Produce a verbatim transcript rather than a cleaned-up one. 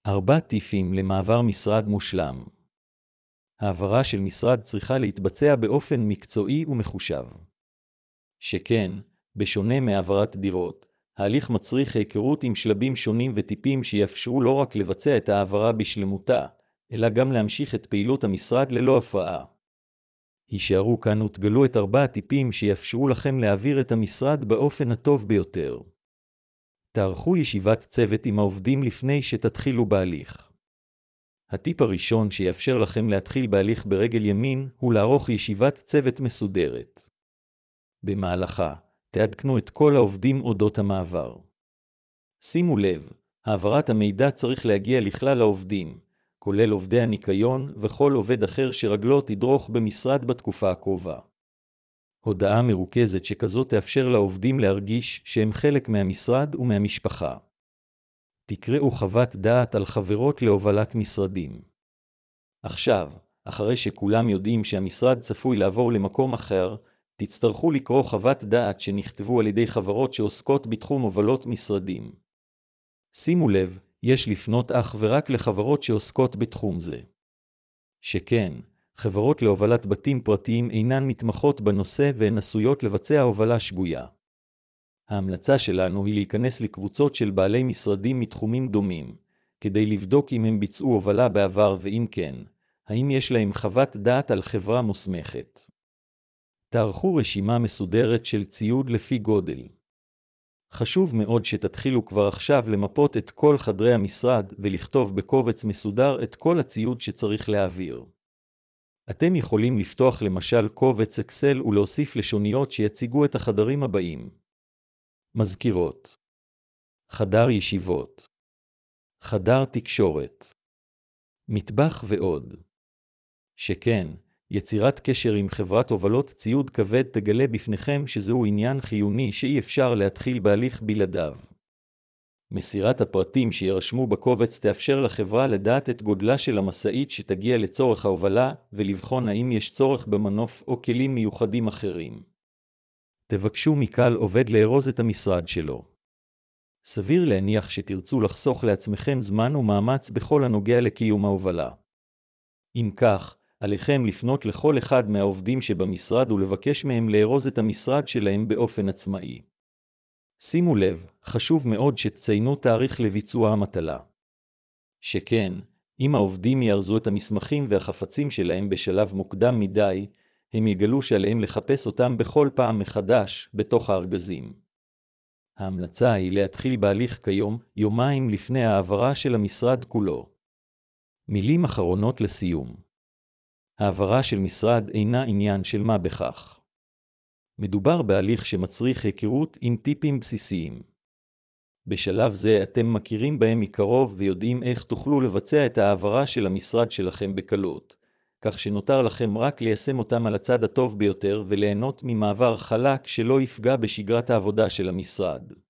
ארבע טיפים למעבר משרד מושלם. העברה של משרד צריכה להתבצע באופן מקצועי ומחושב. שכן, בשונה מהעברת דירות, ההליך מצריך היכרות עם שלבים שונים וטיפים שיאפשרו לא רק לבצע את העברה בשלמותה, אלא גם להמשיך את פעילות המשרד ללא הפרעה. הישארו כאן ותגלו את ארבע הטיפים שיאפשרו לכם להעביר את המשרד באופן הטוב ביותר. תערכו ישיבת צוות עם העובדים לפני שתתחילו בהליך. הטיפ הראשון שיאפשר לכם להתחיל בהליך ברגל ימין הוא לערוך ישיבת צוות מסודרת. במהלכה, תעדכנו את כל העובדים אודות המעבר. שימו לב, העברת המידע צריך להגיע לכלל העובדים, כולל עובדי הניקיון וכל עובד אחר שרגלו תדרוך במשרד בתקופה הקרובה. הודעה מרוכזת שכזאת תאפשר לעובדים להרגיש שהם חלק מהמשרד ומהמשפחה. תקראו חוות דעת על חברות להובלת משרדים. עכשיו, אחרי שכולם יודעים שהמשרד צפוי לעבור למקום אחר, תצטרכו לקרוא חוות דעת שנכתבו על ידי חברות שעוסקות בתחום הובלות משרדים. שימו לב, יש לפנות אך ורק לחברות שעוסקות בתחום זה. שכן, חברות להובלת בתים פרטיים אינן מתמחות בנושא והן עשויות לבצע הובלה שגויה. ההמלצה שלנו היא להיכנס לקבוצות של בעלי משרדים מתחומים דומים, כדי לבדוק אם הם ביצעו הובלה בעבר ואם כן, האם יש להם חוות דעת על חברה מוסמכת. תערכו רשימה מסודרת של ציוד לפי גודל. חשוב מאוד שתתחילו כבר עכשיו למפות את כל חדרי המשרד ולכתוב בקובץ מסודר את כל הציוד שצריך להעביר. אתם יכולים לפתוח למשל קובץ אקסל ולהוסיף לשוניות שיציגו את החדרים הבאים. מזכירות, חדר ישיבות, חדר תקשורת, מטבח ועוד. שכן, יצירת קשר עם חברת הובלות ציוד כבד תגלה בפניכם שזהו עניין חיוני שאי אפשר להתחיל בהליך בלעדיו. מסירת הפרטים שירשמו בקובץ תאפשר לחברה לדעת את גודלה של המשאית שתגיע לצורך ההובלה ולבחון האם יש צורך במנוף או כלים מיוחדים אחרים. תבקשו מקהל עובד לארוז את המשרד שלו. סביר להניח שתרצו לחסוך לעצמכם זמן ומאמץ בכל הנוגע לקיום ההובלה. אם כך, עליכם לפנות לכל אחד מהעובדים שבמשרד ולבקש מהם לארוז את המשרד שלהם באופן עצמאי. שימו לב, חשוב מאוד שתציינו תאריך לביצוע המטלה. שכן, אם העובדים יארזו את המסמכים והחפצים שלהם בשלב מוקדם מדי, הם יגלו שעליהם לחפש אותם בכל פעם מחדש בתוך הארגזים. ההמלצה היא להתחיל בהליך כיום, יומיים לפני העברה של המשרד כולו. מילים אחרונות לסיום. העברה של משרד אינה עניין של מה בכך. מדובר בהליך שמצריך היכרות עם טיפים בסיסיים. בשלב זה אתם מכירים בהם מקרוב ויודעים איך תוכלו לבצע את העברה של המשרד שלכם בקלות, כך שנותר לכם רק ליישם אותם על הצד הטוב ביותר וליהנות ממעבר חלק שלא יפגע בשגרת העבודה של המשרד.